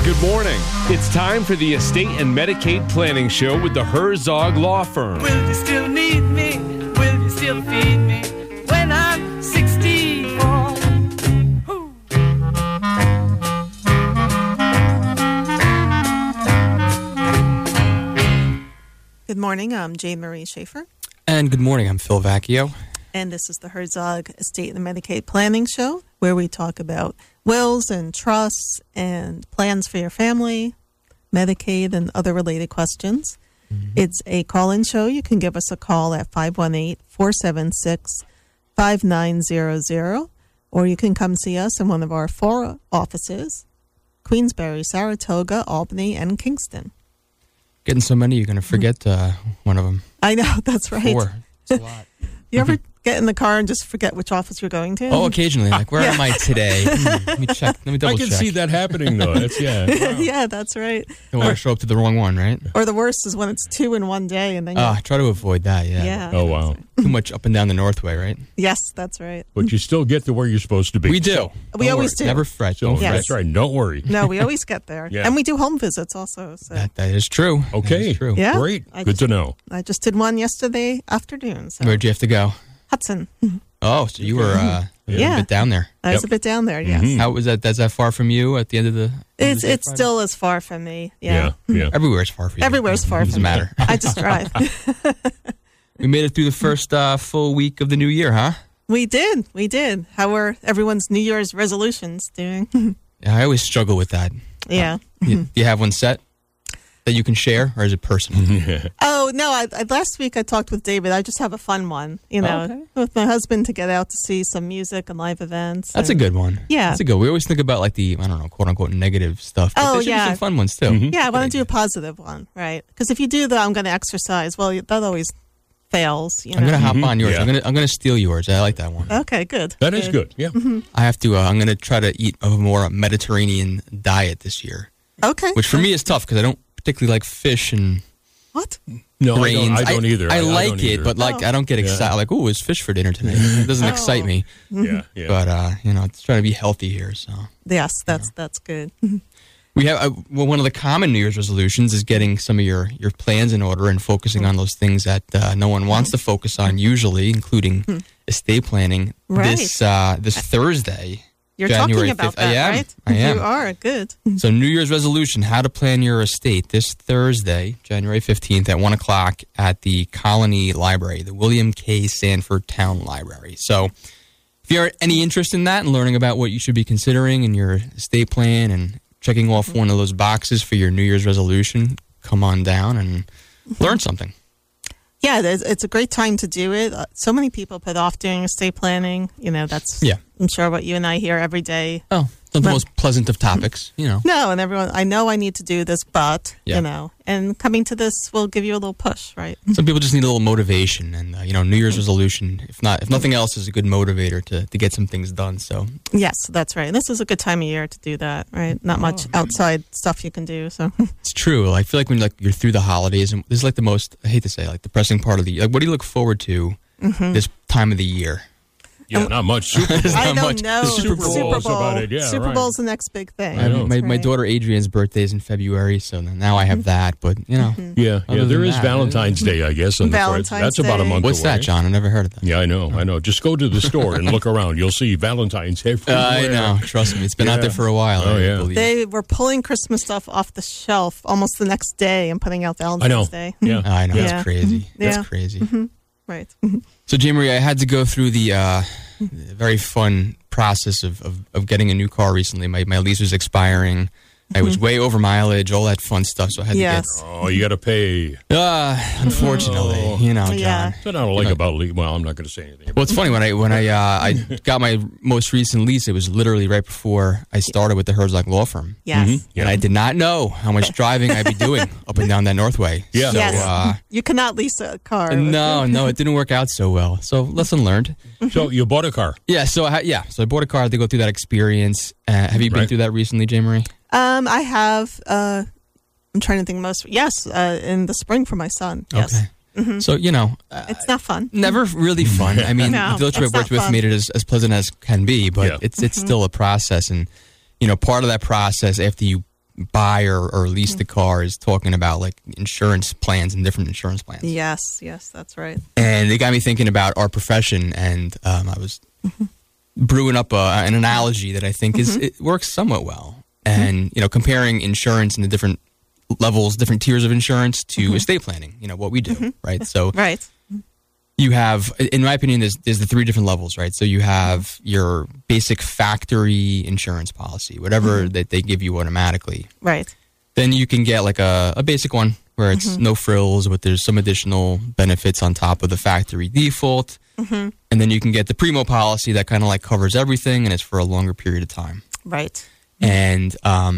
good morning. It's time for the Estate and Medicaid Planning Show with the Herzog Law Firm. Will you still need me? Will you still feed me when I'm 64? Ooh. Good morning, I'm Jane Marie Schaefer. And good morning, I'm Phil Vacchio. And this is the Herzog Estate and Medicaid Planning Show, where we talk about wills and trusts and plans for your family, Medicaid, and other related questions. Mm-hmm. It's a call-in show. You can give us a call at 518-476-5900, or you can come see us in one of our 4 offices, Queensbury, Saratoga, Albany, and Kingston. Getting so many, you're going to forget one of them. I know, that's right. 4. It's a lot. You ever get in the car and just forget which office you're going to? Oh, occasionally. Like, where am I today? Let me check. Let me double check. I can see that happening, though. That's, yeah. Wow. Yeah, that's right. Don't want to show up to the wrong one, right? Or the worst is when it's 2 in one day. And then try to avoid that, yeah. Yeah. Oh, wow. Too much up and down the Northway, right? Yes, that's right. But you still get to where you're supposed to be. We do. We always do. Never fret. So, Yes. That's right. Don't worry. No, we always get there. Yeah. And we do home visits also. So. That is true. Okay. That is true. Yeah. Great. Good to know. I just did one yesterday afternoon. So. Where'd you have to go? Hudson. Oh, so you were a Yeah. bit down there. I was a bit down there, yes. Mhm. How was that? That's that far from you at the end of the... It's still as far from me. Yeah. Yeah. Everywhere's far from you. Everywhere's far from Doesn't me. matter. I just drive. We made it through the first full week of the new year, huh? We did. How are everyone's New Year's resolutions doing? Yeah, I always struggle with that. Yeah. Do you have one set that you can share, or is it personal? Oh, no, last week I talked with David. I just have a fun one, with my husband to get out to see some music and live events. That's a good one. Yeah. That's a good. We always think about like the, I don't know, quote unquote negative stuff. But there should be some fun ones too. Yeah, I want to do a positive one, right? Because if you do the I'm going to exercise, well, that always fails. I'm going to hop on yours. Yeah. I'm going to steal yours. I like that one. Okay, good. That is good. Yeah. I have to. I'm going to try to eat a more Mediterranean diet this year, Okay. which for me is tough because I don't particularly like fish and What? No, grains. I don't either. I like don't it, either. but like I don't get excited. Like, ooh, it's fish for dinner tonight. It doesn't excite me. Yeah. But it's trying to be healthy here. So Yes, that's good. we have one of the common New Year's resolutions is getting some of your plans in order and focusing on those things that no one wants to focus on usually, including estate planning. Right. This Thursday. You're January talking about 5th. that, right? I am. You are. Good. So New Year's resolution, how to plan your estate this Thursday, January 15th at 1 o'clock at the Colony Library, the William K. Sanford Town Library. So if you have any interest in that and learning about what you should be considering in your estate plan and checking off one of those boxes for your New Year's resolution, come on down and learn something. Yeah, it's a great time to do it. So many people put off doing estate planning. That's I'm sure what you and I hear every day. Oh, it's not the most pleasant of topics, No, and everyone, I know I need to do this, but, and coming to this will give you a little push, right? Some people just need a little motivation, and New Year's resolution, if nothing else, is a good motivator to get some things done. So yes, that's right. This is a good time of year to do that, right? Not much outside stuff you can do. So it's true. I feel like when you're through the holidays, and this is like the most, I hate to say, like depressing part of the year. Like, what do you look forward to this time of the year? Yeah, not much. Super Bowl. I don't know. The Super Bowl is about it. Yeah, Super right. Bowl's the next big thing. I know. My daughter Adrian's birthday is in February, so now I have that. But Yeah, there is Valentine's Day, I guess. Valentine's That's about a month what's away. that, John? I never heard of that. Yeah, I know. Just go to the store and look around. You'll see Valentine's everywhere. I know. Trust me, it's been out there for a while. Oh, I yeah. believe. They were pulling Christmas stuff off the shelf almost the next day and putting out Valentine's Day. Yeah. I know. Yeah. It's crazy. Yeah. It's crazy. Right. So, Jane Marie, I had to go through the very fun process of getting a new car recently. My lease was expiring. I was way over mileage, all that fun stuff. So I had Yes. to Oh, you got to pay. get. Unfortunately, John. Yeah. That's what I don't like about leave. Well, I'm not going to say anything. Well, it's funny when I got my most recent lease. It was literally right before I started with the Herzog Law Firm. Yes. Yeah. And I did not know how much driving I'd be doing up and down that Northway. Yeah. So, Yes. You cannot lease a car. no, it didn't work out so well. So lesson learned. So you bought a car. Yeah. So I bought a car. I had to go through that experience. Have you been through that recently, Jane Marie? I have. I'm trying to think in the spring for my son. Yes. Okay. So, It's not fun. never really fun. I mean, No, the dealership I've it's worked not with fun. made it as pleasant as can be, but Yeah. it's still a process. And, part of that process, after you buy or lease the car is talking about like insurance plans and different insurance plans. Yes, that's right. And it got me thinking about our profession, and I was brewing up an analogy that I think it works somewhat well. And, comparing insurance and the different levels, different tiers of insurance to estate planning, what we do, right? So Right. you have, in my opinion, there's the three different levels, right? So you have your basic factory insurance policy, whatever that they give you automatically. Right. Then you can get like a basic one where it's no frills, but there's some additional benefits on top of the factory default. And then you can get the primo policy that kind of like covers everything and it's for a longer period of time. Right. And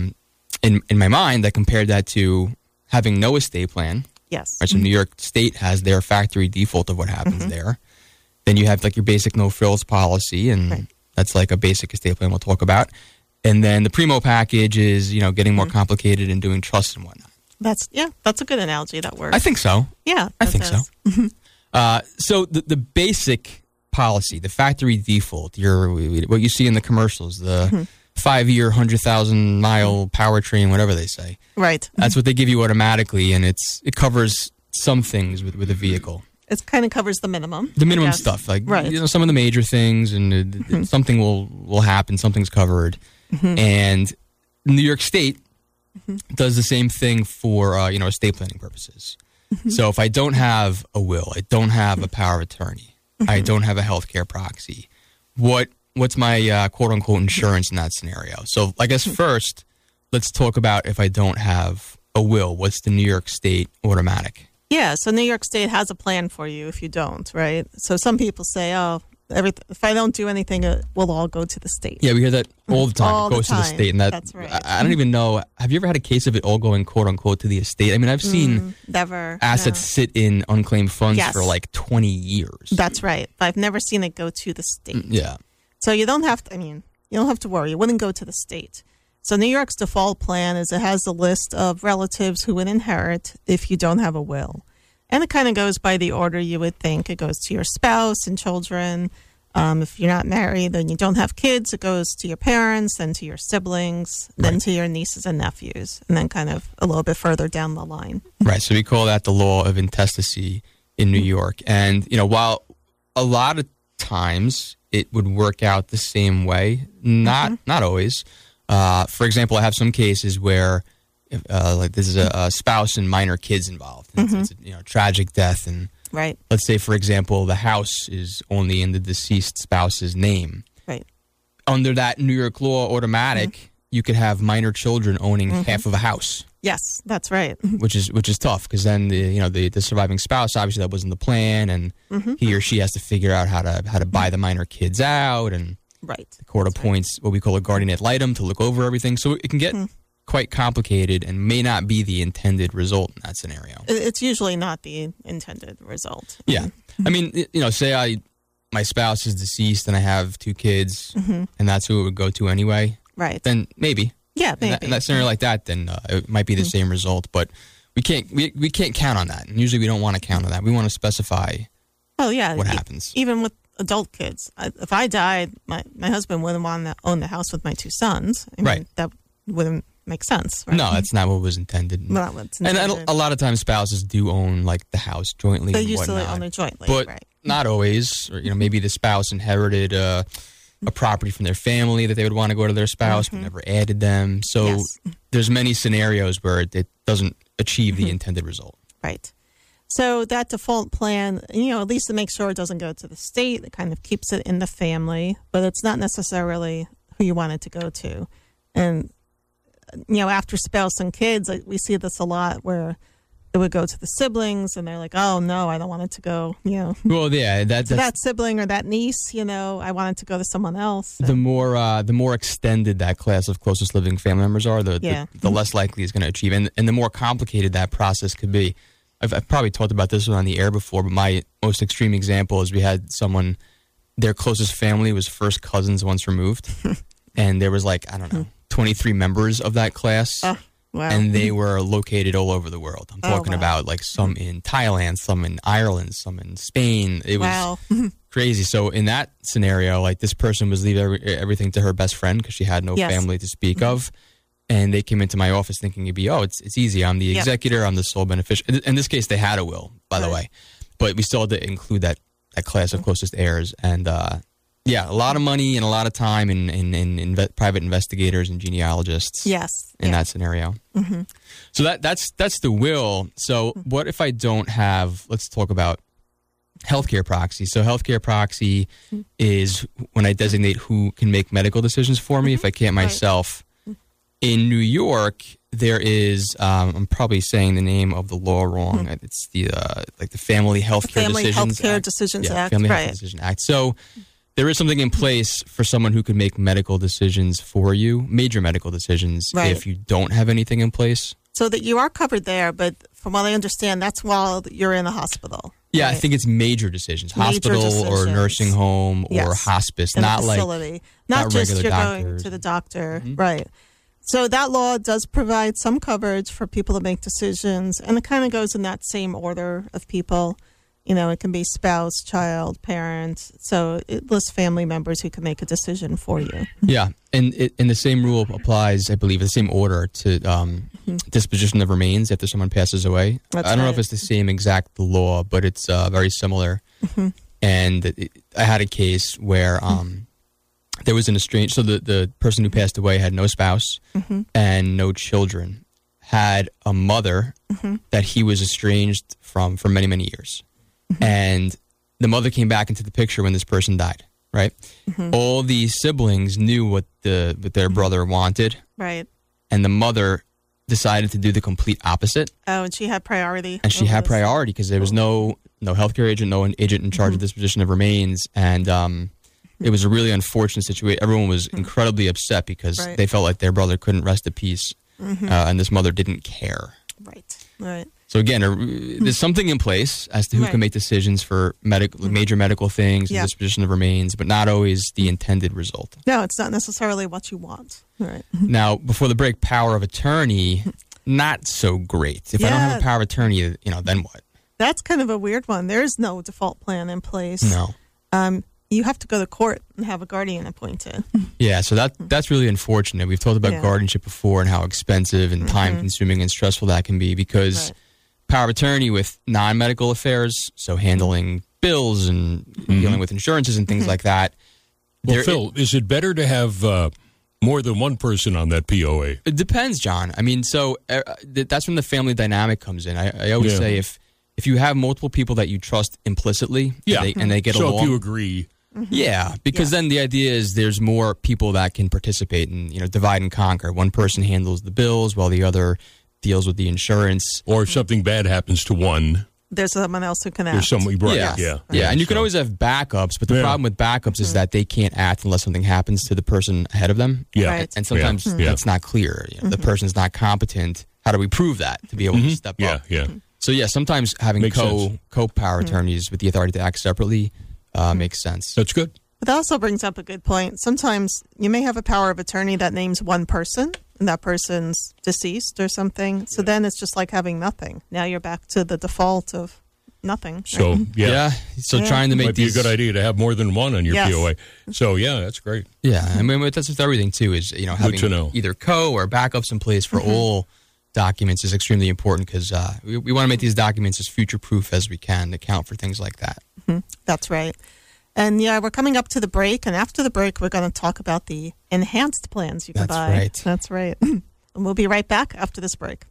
in my mind, I compared that to having no estate plan. Yes. Right, so New York State has their factory default of what happens there. Then you have like your basic no frills policy, and that's like a basic estate plan we'll talk about. And then the primo package is, getting more complicated and doing trusts and whatnot. That's a good analogy. That works. I think so. Yeah, I think does. so. So the basic policy, the factory default, what you see in the commercials, the 5-year, 100,000-mile powertrain, whatever they say. Right. That's what they give you automatically, and it covers some things with a vehicle. It kind of covers the minimum. The minimum stuff, like some of the major things, and something will happen, something's covered. And New York State does the same thing for estate planning purposes. So if I don't have a will, I don't have a power of attorney, I don't have a healthcare proxy, what's my quote unquote insurance in that scenario? So I guess first, let's talk about if I don't have a will, what's the New York State automatic? Yeah, so New York State has a plan for you if you don't, right? So some people say, if I don't do anything, it will all go to the state. Yeah, we hear that all the time. All it goes the to the time. state. And That's right. I don't even know. Have you ever had a case of it all going, quote unquote, to the estate? I mean, I've seen Never. assets sit in unclaimed funds Yes. for like 20 years. That's right. But I've never seen it go to the state. Yeah. So you don't have to, you don't have to worry. It wouldn't go to the state. So New York's default plan is it has a list of relatives who would inherit if you don't have a will. And it kind of goes by the order you would think. It goes to your spouse and children. If you're not married, then you don't have kids, it goes to your parents, then to your siblings, then to your nieces and nephews, and then kind of a little bit further down the line. Right. So we call that the law of intestacy in New York. And, while a lot of times it would work out the same way, not always. For example, I have some cases where like this is a spouse and minor kids involved. It's a tragic death, and Right. let's say, for example, the house is only in the deceased spouse's name. Right. Under that New York law automatic, you could have minor children owning half of a house. Yes, that's right. Which is tough, because then the surviving spouse, obviously that wasn't the plan, and he or she has to figure out how to buy the minor kids out, and Right. the court appoints what we call a guardian ad litem to look over everything. So it can get quite complicated and may not be the intended result in that scenario. It's usually not the intended result. Yeah. I mean, say my spouse is deceased and I have 2 kids, and that's who it would go to anyway. Right. Then maybe. Yeah, maybe. In that scenario like that, then it might be the same result, but we can't count on that. And usually we don't want to count on that. We want to specify what happens. Even with adult kids. If I died, my husband wouldn't want to own the house with my 2 sons. Right. That wouldn't make sense. Right? No, that's not what was intended. Not what's And intended. a lot of times spouses do own like the house jointly They and usually whatnot. own it jointly, but right. not always. Or, maybe the spouse inherited a property from their family that they would want to go to their spouse, but never added them. So Yes. there's many scenarios where it doesn't achieve the intended result. Right. So that default plan, at least to make sure it doesn't go to the state, it kind of keeps it in the family, but it's not necessarily who you want it to go to. And, after spouse and kids, we see this a lot where it would go to the siblings and they're like, oh, no, I don't want it to go, Well, yeah, to that sibling or that niece, I want it to go to someone else. the more extended that class of closest living family members are, the less likely it's going to achieve, and the more complicated that process could be. I've probably talked about this one on the air before, but my most extreme example is we had someone, their closest family was first cousins once removed, and there was 23 members of that class. Wow. And they were located all over the world. I'm talking about some in Thailand, some in Ireland, some in Spain. It was crazy. So in that scenario, this person was leaving everything to her best friend because she had no family to speak of. and they came into my office thinking it'd be, it's easy. I'm the executor. I'm the sole beneficiary. In this case, they had a will, by the way, but we still had to include that class of closest heirs. And a lot of money and a lot of time in private investigators and genealogists. In that scenario. Mm-hmm. So that's the will. So what if I don't have? Let's talk about healthcare proxy. So healthcare proxy is when I designate who can make medical decisions for me if I can't myself. In New York, there is, I'm probably saying the name of the law wrong. It's the the Family Healthcare Decisions Act. Family Health Decision Act. So there is something in place for someone who can make medical decisions for you, major medical decisions, if you don't have anything in place. So that you are covered there, but from what I understand, that's while you're in the hospital. Yeah, right? I think it's major decisions. Hospital or nursing home or hospice, in not a facility. like not just regular you're doctors. Going to the doctor, right. So that law does provide some coverage for people to make decisions, and it kind of goes in that same order of people. You know, it can be spouse, child, parent. So it lists family members who can make a decision for you. Yeah, and the same rule applies, I believe, the same order to disposition of remains after someone passes away. I don't know if it's the same exact law, but it's very similar. And I had a case where there was an estranged. So the person who passed away had no spouse and no children. Had a mother that he was estranged from for many, many years. And the mother came back into the picture when this person died, right? All the siblings knew what their brother wanted. Right. And the mother decided to do the complete opposite. Oh, and she had priority. And she had priority because there was no healthcare agent, no agent in charge of disposition of remains. And it was a really unfortunate situation. Everyone was incredibly upset because they felt like their brother couldn't rest at peace. And this mother didn't care. Right. So again, there's something in place as to who can make decisions for major medical things and disposition of remains, but not always the intended result. No, it's not necessarily what you want. Right. Now, before the break, power of attorney, not so great. If I don't have a power of attorney, then what? That's kind of a weird one. There is no default plan in place. No. You have to go to court and have a guardian appointed. Yeah, so that's really unfortunate. We've talked about guardianship before and how expensive and time-consuming and stressful that can be because power of attorney with non-medical affairs, so handling bills and dealing with insurances and things like that. Well, Phil, is it better to have more than one person on that POA? It depends, John. I mean, so that's when the family dynamic comes in. I always say if you have multiple people that you trust implicitly and they get along. So if you agree. Yeah, because then the idea is there's more people that can participate and divide and conquer. One person handles the bills while the other deals with the insurance. Or if something bad happens to one, there's someone else who can act. There's someone, right? Yeah, and you can always have backups, but the problem with backups is that they can't act unless something happens to the person ahead of them. Right. And sometimes it's not clear. The person's not competent. How do we prove that to be able to step up? So sometimes having co-power attorneys with the authority to act separately makes sense. That's good. But that also brings up a good point. Sometimes you may have a power of attorney that names one person, and that person's deceased or something. So then it's just like having nothing. Now you're back to the default of nothing. So, So trying to make might be a good idea to have more than one on your POA. So, that's great. Yeah, I mean, that's with everything, too, is, having either or backups in place for all documents is extremely important because we want to make these documents as future-proof as we can to account for things like that. That's right. And we're coming up to the break, and after the break, we're going to talk about the enhanced plans you can buy. That's right. And we'll be right back after this break.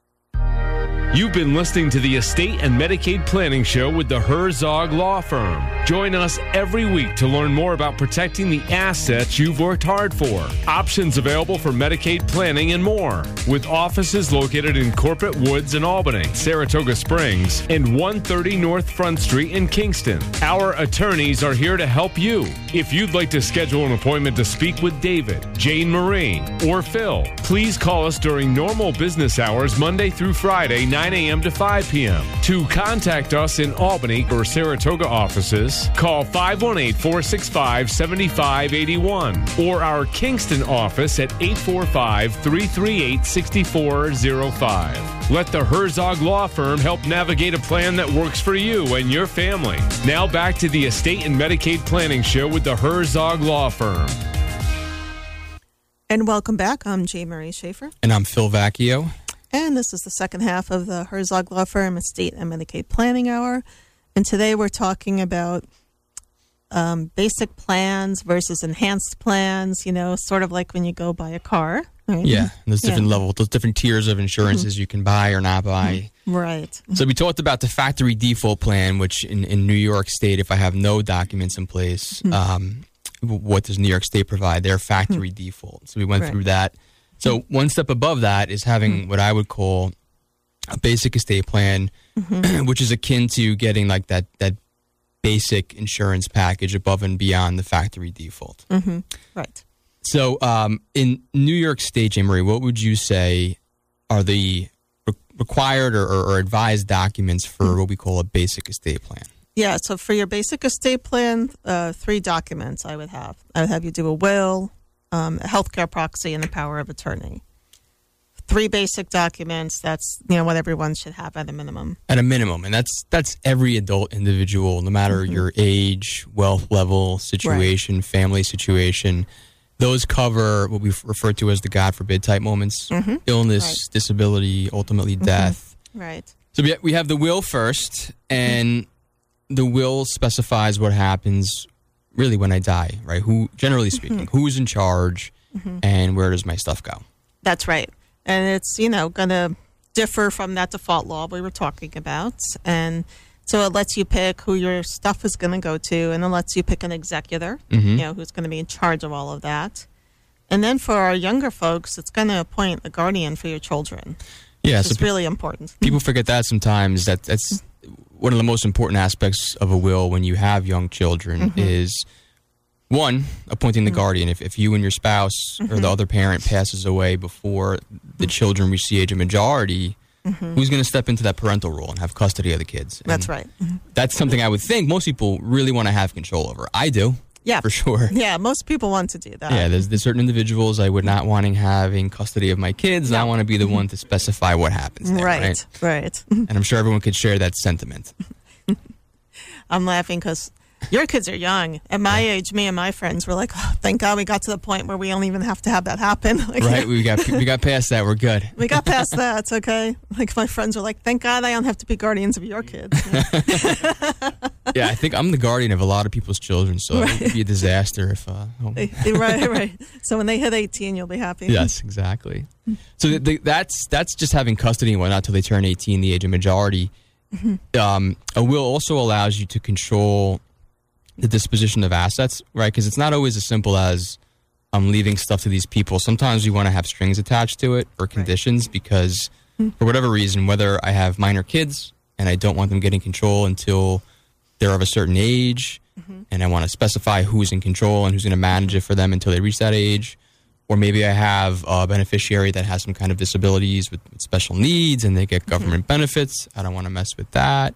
You've been listening to the Estate and Medicaid Planning Show with the Herzog Law Firm. Join us every week to learn more about protecting the assets you've worked hard for. Options available for Medicaid planning and more. With offices located in Corporate Woods in Albany, Saratoga Springs, and 130 North Front Street in Kingston. Our attorneys are here to help you. If you'd like to schedule an appointment to speak with David, Jane Marie, or Phil, please call us during normal business hours Monday through Friday, 9 a.m. to 5 p.m. To contact us in Albany or Saratoga offices, call 518-465-7581 or our Kingston office at 845-338-6405. Let the Herzog Law Firm help navigate a plan that works for you and your family. Now back to the Estate and Medicaid Planning Show with the Herzog Law Firm. And welcome back. I'm J. Marie Schaefer. And I'm Phil Vacchio. And this is the second half of the Herzog Law Firm Estate and Medicaid Planning Hour. And today we're talking about basic plans versus enhanced plans, sort of like when you go buy a car. Right? Yeah, there's different levels, those different tiers of insurances you can buy or not buy. Right. So we talked about the factory default plan, which in New York State, if I have no documents in place, what does New York State provide? Their factory default. So we went through that. So one step above that is having what I would call a basic estate plan, which is akin to getting like that basic insurance package above and beyond the factory default. Right. So in New York State, J. Marie, what would you say are the required or advised documents for what we call a basic estate plan? Yeah, so for your basic estate plan, 3 documents I would have. I would have you do a will, a healthcare proxy, and a power of attorney. 3 basic documents. That's what everyone should have at a minimum. At a minimum, and that's every adult individual, no matter your age, wealth level, situation, family situation. Those cover what we refer to as the God forbid type moments: illness, disability, ultimately death. Right. So we have the will first, and the will specifies what happens really when I die, right? Who, generally speaking, who's in charge, and where does my stuff go? That's right. And it's, going to differ from that default law we were talking about. And so it lets you pick who your stuff is going to go to, and it lets you pick an executor, who's going to be in charge of all of that. And then for our younger folks, it's going to appoint a guardian for your children. Yeah, which is really important. People forget that sometimes. That's one of the most important aspects of a will when you have young children is, one, appointing the guardian. If you and your spouse or the other parent passes away before the children reach the age of majority, who's going to step into that parental role and have custody of the kids? And that's right. That's something I would think most people really want to have control over. I do. Yeah. For sure. Yeah, most people want to do that. Yeah, there's certain individuals I would not want having custody of my kids. No. I want to be the one to specify what happens there, right. And I'm sure everyone could share that sentiment. I'm laughing because your kids are young. At my age, me and my friends were like, oh, thank God we got to the point where we don't even have to have that happen. Like, right, we got past that. We're good. We got past that. It's okay. Like my friends were like, thank God I don't have to be guardians of your kids. Yeah, I think I'm the guardian of a lot of people's children, so it would be a disaster if... Right. So when they hit 18, you'll be happy. Yes, exactly. So that's just having custody and whatnot till they turn 18, the age of majority. A will also allows you to control the disposition of assets, right? Because it's not always as simple as I'm leaving stuff to these people. Sometimes you want to have strings attached to it or conditions because for whatever reason, whether I have minor kids and I don't want them getting control until they're of a certain age, and I want to specify who's in control and who's going to manage it for them until they reach that age, or maybe I have a beneficiary that has some kind of disabilities with special needs and they get government benefits. I don't want to mess with that.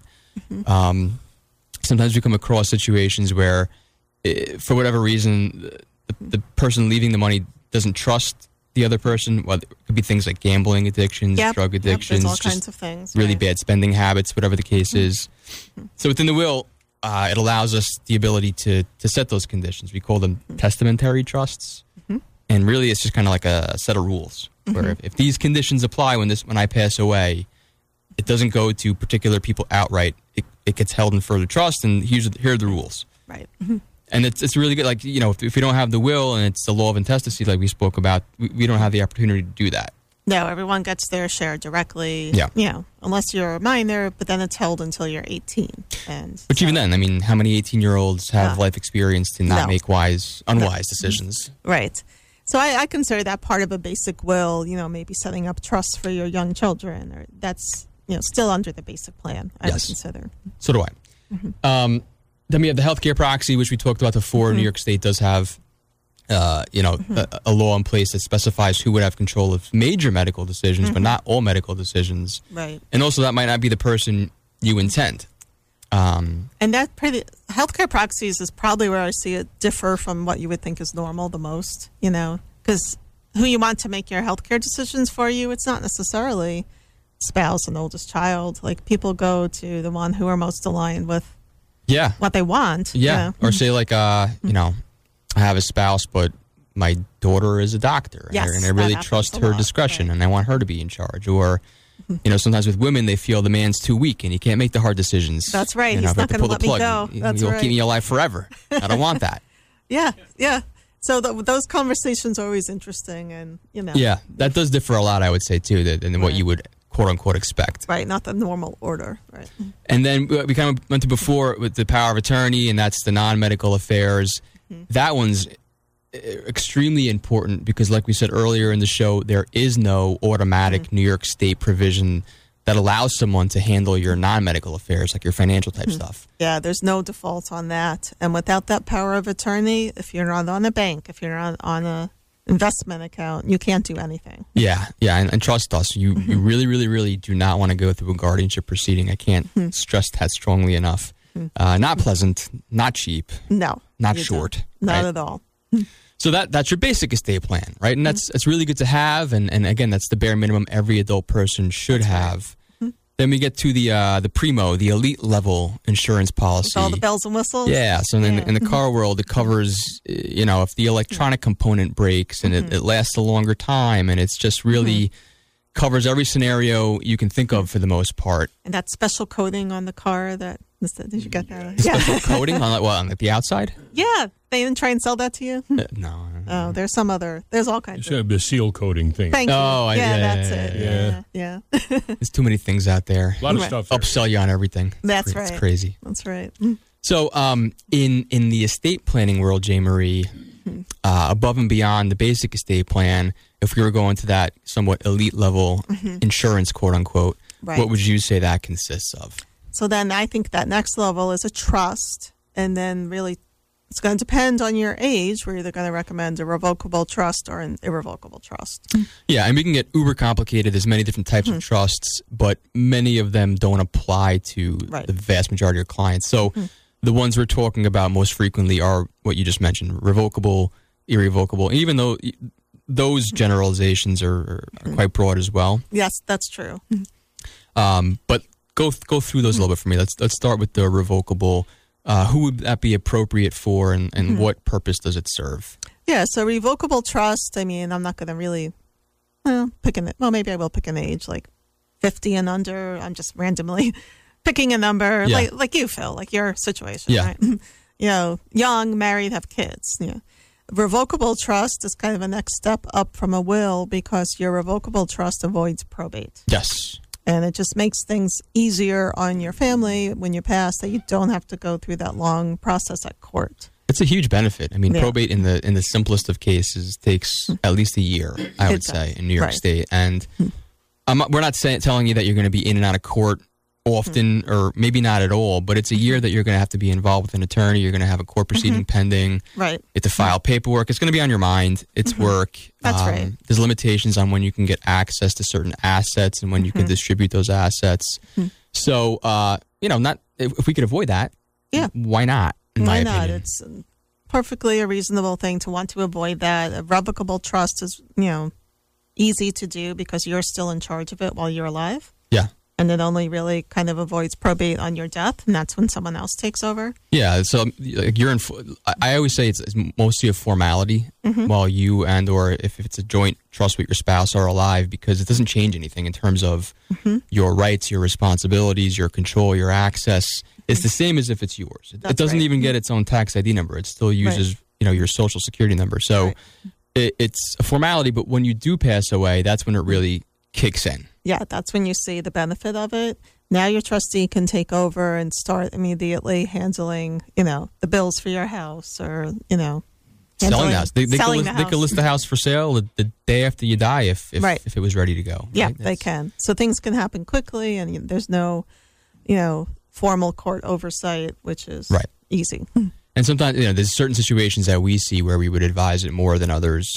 Sometimes we come across situations where, for whatever reason, the person leaving the money doesn't trust the other person. Well, it could be things like gambling addictions, drug addictions, there's all kinds of things, really bad spending habits, whatever the case is. So within the will, it allows us the ability to set those conditions. We call them testamentary trusts. And really, it's just kind of like a set of rules where if these conditions apply when I pass away, it doesn't go to particular people outright. It gets held in further trust, and here are the rules. Right. And it's really good. Like, if we don't have the will and it's the law of intestacy, like we spoke about, we don't have the opportunity to do that. No, everyone gets their share directly. Yeah. Unless you're a minor, but then it's held until you're 18. But even then, I mean, how many 18-year-olds have life experience to not make unwise decisions? Right. So I consider that part of a basic will, maybe setting up trusts for your young children. Or that's, still under the basic plan, I would consider. So do I. Then we have the healthcare proxy, which we talked about before. New York State does have, a law in place that specifies who would have control of major medical decisions, but not all medical decisions. Right. And also that might not be the person you intend. And that healthcare proxies is probably where I see it differ from what you would think is normal the most, because who you want to make your healthcare decisions for you, it's not necessarily spouse and oldest child. Like, people go to the one who are most aligned with what they want. Yeah. Or say like, I have a spouse, but my daughter is a doctor, Yes, and I that really happens trust a her lot, discretion, right. and I want her to be in charge. Or, sometimes with women, they feel the man's too weak and he can't make the hard decisions. That's right. You know, He's if I not have gonna pull the let me plug, go. That's You'll right. keep me alive forever. I don't want that. Yeah, yeah. So those conversations are always interesting, and Yeah, that does differ a lot, I would say, too, than what Right. you would quote unquote expect. right, not the normal order, right? And then we kind of went to before with the power of attorney, and that's the non-medical affairs. That one's extremely important because, like we said earlier in the show, there is no automatic New York State provision that allows someone to handle your non-medical affairs, like your financial type stuff. Yeah, there's no default on that. And without that power of attorney, if you're not on a bank, if you're not on a investment account, you can't do anything. Yeah, and trust us, you really, really, really do not want to go through a guardianship proceeding. I can't stress that strongly enough. Not pleasant, not cheap, No. not you short. don't. Not right? at all. So that's your basic estate plan, right? And that's really good to have. And again, that's the bare minimum every adult person should have. Then we get to the primo, the elite level insurance policy. With all the bells and whistles. Yeah. So in the car world, it covers, if the electronic component breaks and it lasts a longer time, and it's just really covers every scenario you can think of for the most part. And that special coating on the car did you get that? Special coating on the outside? Yeah. They didn't try and sell that to you? No. Oh, there's all kinds It's the seal coating thing. Thank you. Oh, yeah, yeah, that's yeah, it. Yeah. There's too many things out there. A lot of Right. stuff there. Upsell you on everything. That's It's right. crazy. That's right. So in the estate planning world, J. Marie, above and beyond the basic estate plan, if we were going to that somewhat elite level insurance, quote unquote, Right. what would you say that consists of? So then I think that next level is a trust. And then really it's going to depend on your age. We're either going to recommend a revocable trust or an irrevocable trust. Yeah, and we can get uber complicated. There's many different types of trusts, but many of them don't apply to Right. the vast majority of clients. So the ones we're talking about most frequently are what you just mentioned, revocable, irrevocable, and even though those generalizations are quite broad as well. Yes, that's true. But go through those a little bit for me. Let's start with the revocable. Who would that be appropriate for, and what purpose does it serve? Yeah, so revocable trust, I mean, I'm not going to really maybe I will pick an age, like 50 and under. I'm just randomly picking a number, Yeah. like you, Phil, like your situation, Yeah. right? Young, married, have kids. Yeah. Revocable trust is kind of a next step up from a will because your revocable trust avoids probate. Yes. And it just makes things easier on your family when you pass, that you don't have to go through that long process at court. It's a huge benefit. I mean, Yeah. probate in the simplest of cases takes at least a year, I would It say, does. in New York Right. State. And we're not telling you that you're going to be in and out of court often, or maybe not at all, but it's a year that you're going to have to be involved with an attorney. You're going to have a court proceeding pending. Right. You have to file paperwork. It's going to be on your mind. It's work. That's right. There's limitations on when you can get access to certain assets and when you can distribute those assets. So, not if we could avoid that, Yeah. why not? In my Why not? opinion. It's perfectly a reasonable thing to want to avoid that. A revocable trust is, easy to do because you're still in charge of it while you're alive. Yeah. And it only really kind of avoids probate on your death, and that's when someone else takes over. Yeah, so like I always say it's mostly a formality while you or if it's a joint trust with your spouse are alive, because it doesn't change anything in terms of your rights, your responsibilities, your control, your access. It's the same as if it's yours. It That's doesn't right. even get its own tax ID number. It still uses your social security number. So it's a formality, but when you do pass away, that's when it really kicks in. Yeah, that's when you see the benefit of it. Now your trustee can take over and start immediately handling, the bills for your house or, Selling the house. They could list the house for sale the day after you die if it was ready to go. Yeah, right? they can. So things can happen quickly, and there's no, formal court oversight, which is easy. And sometimes, there's certain situations that we see where we would advise it more than others.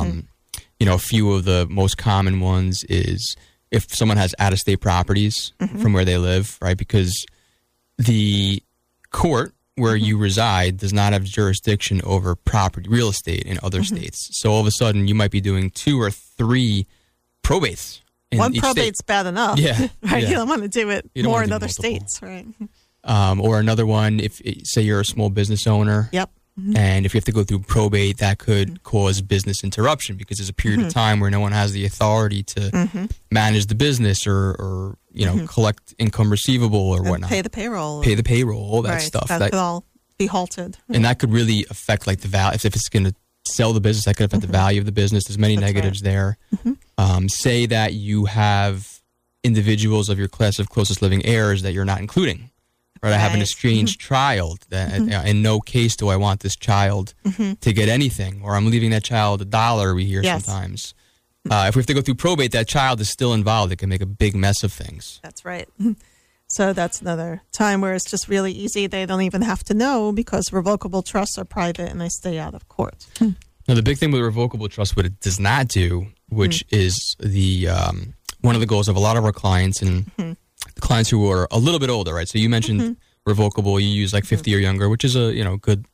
A few of the most common ones is if someone has out-of-state properties from where they live, right? Because the court where you reside does not have jurisdiction over real estate in other states. So all of a sudden, you might be doing 2 or 3 probates. One each probate's state. bad enough. Yeah, Right? yeah. You don't want to do it You don't more wanna in do other multiple. states, right? Or another one, if say you're a small business owner. Yep. And if you have to go through probate, that could cause business interruption because there's a period of time where no one has the authority to manage the business or collect income receivable or And whatnot. pay the payroll. All that right. stuff. That could all be halted. And that could really affect like the value. If it's going to sell the business, that could affect the value of the business. There's many That's negatives there. Say that you have individuals of your class of closest living heirs that you're not including. Right, I have an Right. estranged child. That in no case do I want this child to get anything, or I'm leaving that child $1. We hear Yes. sometimes. If we have to go through probate, that child is still involved. It can make a big mess of things. That's right. So that's another time where it's just really easy. They don't even have to know because revocable trusts are private and they stay out of court. Now, the big thing with revocable trust, what it does not do, which is the one of the goals of a lot of our clients and the clients who are a little bit older, right? So you mentioned revocable. You use like 50 or younger, which is a good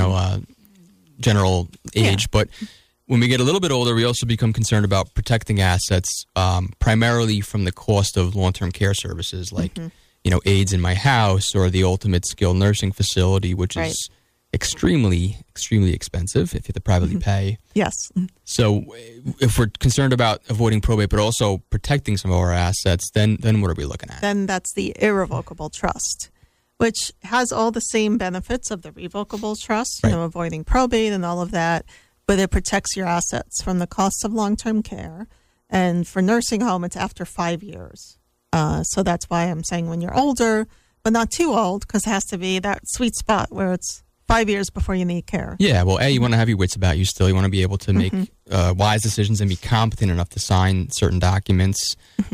general age. Yeah. But when we get a little bit older, we also become concerned about protecting assets, primarily from the cost of long-term care services, like aids in my house or the ultimate skilled nursing facility, which Right. is extremely, extremely expensive if you have to privately pay. Yes. So if we're concerned about avoiding probate but also protecting some of our assets, then what are we looking at? Then that's the irrevocable trust, which has all the same benefits of the revocable trust, Right. avoiding probate and all of that, but it protects your assets from the costs of long-term care. And for nursing home, it's after 5 years. So that's why I'm saying when you're older, but not too old, because it has to be that sweet spot where it's 5 years before you need care. Yeah, well, you want to have your wits about you still. You want to be able to make wise decisions and be competent enough to sign certain documents.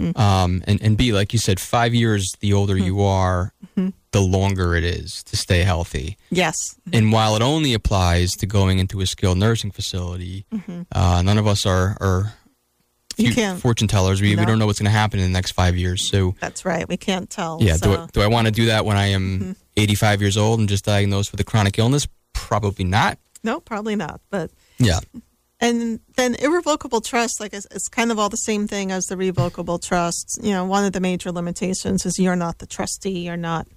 And B, like you said, 5 years the older you are, the longer it is to stay healthy. Yes. And while it only applies to going into a skilled nursing facility, none of us are You can't. fortune tellers. We No. don't know what's going to happen in the next 5 years. So, That's right. We can't tell. yeah, So, do I want to do that when I am 85 years old and just diagnosed with a chronic illness? Probably not. no, probably not. But Yeah. And then irrevocable trust, like it's kind of all the same thing as the revocable trusts. One of the major limitations is you're not the trustee. You're not,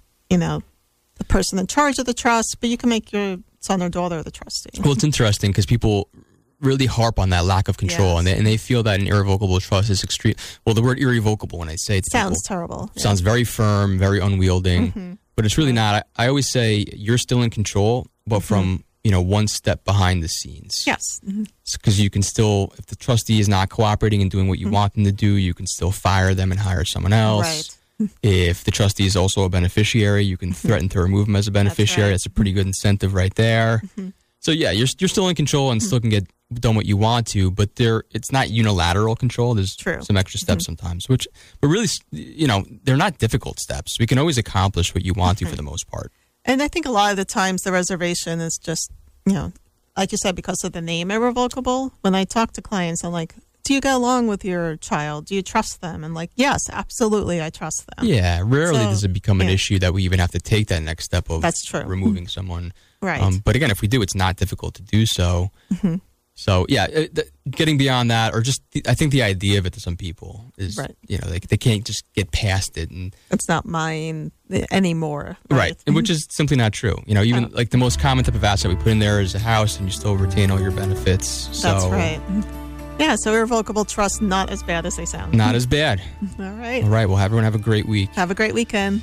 the person in charge of the trust, but you can make your son or daughter the trustee. Well, it's interesting because people really harp on that lack of control, Yes. and they feel that an irrevocable trust is extreme. Well, the word irrevocable, when I say it to Sounds people, terrible. Yeah. sounds very firm, very unwielding, but it's really not. I always say you're still in control, but from one step behind the scenes. Yes. Because you can still, if the trustee is not cooperating and doing what you want them to do, you can still fire them and hire someone else. Right. If the trustee is also a beneficiary, you can threaten to remove them as a beneficiary. right. That's a pretty good incentive right there. So yeah, you're still in control and still can get done what you want to, but it's not unilateral control. There's True. some extra steps sometimes, but really, they're not difficult steps. We can always accomplish what you want to for the most part. And I think a lot of the times the reservation is just, like you said, because of the name irrevocable. When I talk to clients, I'm like, do you get along with your child? Do you trust them? And like, yes, absolutely, I trust them. Yeah, rarely So, does it become an yeah. issue that we even have to take that next step of That's true. removing someone. Right. But again, if we do, it's not difficult to do so. So yeah, getting beyond that, or just I think the idea of it to some people is, Right. they can't just get past it, and It's not mine anymore. right, and which is simply not true. Even like the most common type of asset we put in there is a house, and you still retain all your benefits. So That's right. Yeah, so irrevocable trust, not as bad as they sound. not as bad. All right. All right, well, everyone have a great week. Have a great weekend.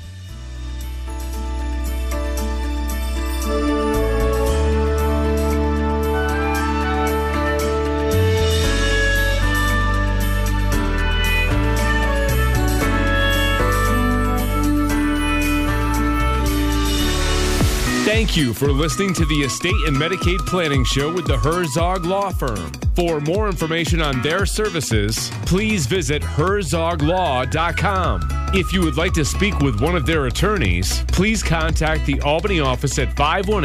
Thank you for listening to the Estate and Medicaid Planning Show with the Herzog Law Firm. For more information on their services, please visit herzoglaw.com. If you would like to speak with one of their attorneys, please contact the Albany office at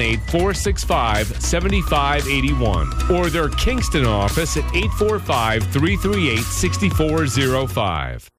518-465-7581 or their Kingston office at 845-338-6405.